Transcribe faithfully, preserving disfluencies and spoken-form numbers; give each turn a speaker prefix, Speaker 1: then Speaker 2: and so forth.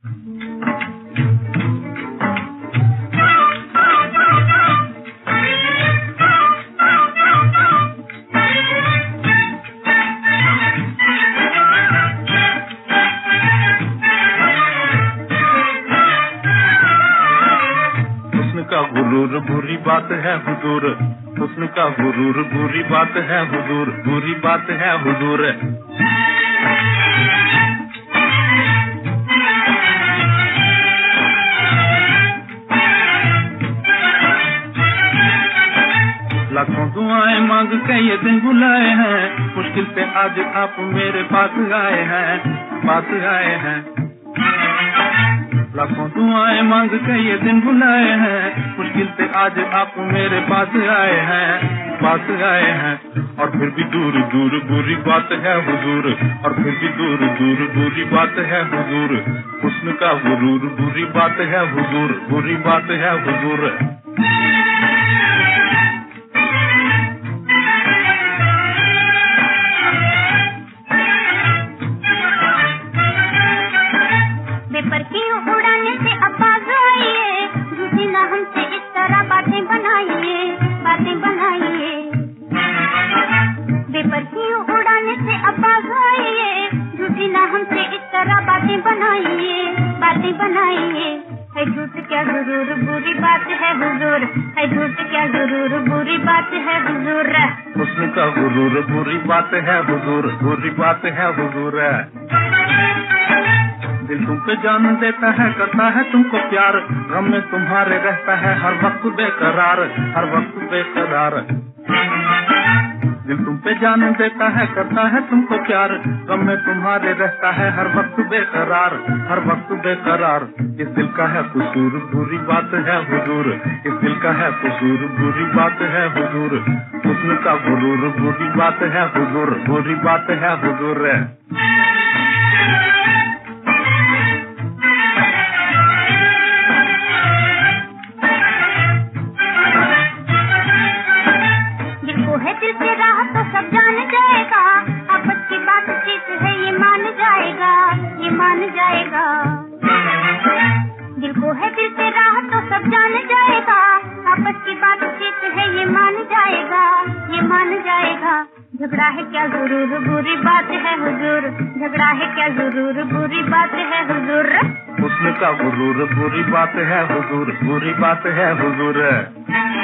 Speaker 1: गुरूर बुरी बात है हुजूर, हुस्न का गुरूर बुरी बात है हुजूर, बुरी बात है हुजूर। लाखों दुआएं मांग के ये दिन बुलाए हैं, मुश्किल पे आज आप मेरे पास आए हैं, पास आए हैं। लाखों दुआएं मांग के ये दिन बुलाए हैं, मुश्किल से आज आप मेरे पास आए हैं, पास आए हैं। और फिर भी दूर दूर बुरी बात है हुजूर, और फिर भी दूर दूर बुरी बात है हुजूर, हुस्न का गुरूर बुरी बात है हुजूर, बुरी बात है हुजूर।
Speaker 2: क्या जरूर बुरी बात है हुजूर, है झूठ क्या जरूर बुरी बात है हुजूर।
Speaker 1: हुस्न का गुरूर बुरी बात है हुजूर, बुरी बात है हुजूर। दिल तुम पे जान देता है, करता है तुमको प्यार, गम में तुम्हारे रहता है हर वक्त बेकरार, हर वक्त बेकरार। दिल तुम पे जान देता है, करता है तुमको प्यार, गम में तुम्हारे रहता है हर वक्त बेकरार, हर वक्त बेकरार। इस दिल का है कसूर बुरी बात है हुजूर, इस दिल का है कसूर बुरी बात है हुजूर, हुस्न का गुरूर बुरी बात है हुजूर, बुरी बात है हुजूर।
Speaker 2: दिल को है दिल से राह तो सब जान जाएगा, आपस की बातचीत है ये मान जाएगा, ये मान जाएगा। झगड़ा है क्या जरूर बुरी बात है हुजूर, झगड़ा है क्या जरूर बुरी बात है हुजूर।
Speaker 1: हुस्न का गुरूर बुरी बात है हुजूर, बुरी बात है हुजूर।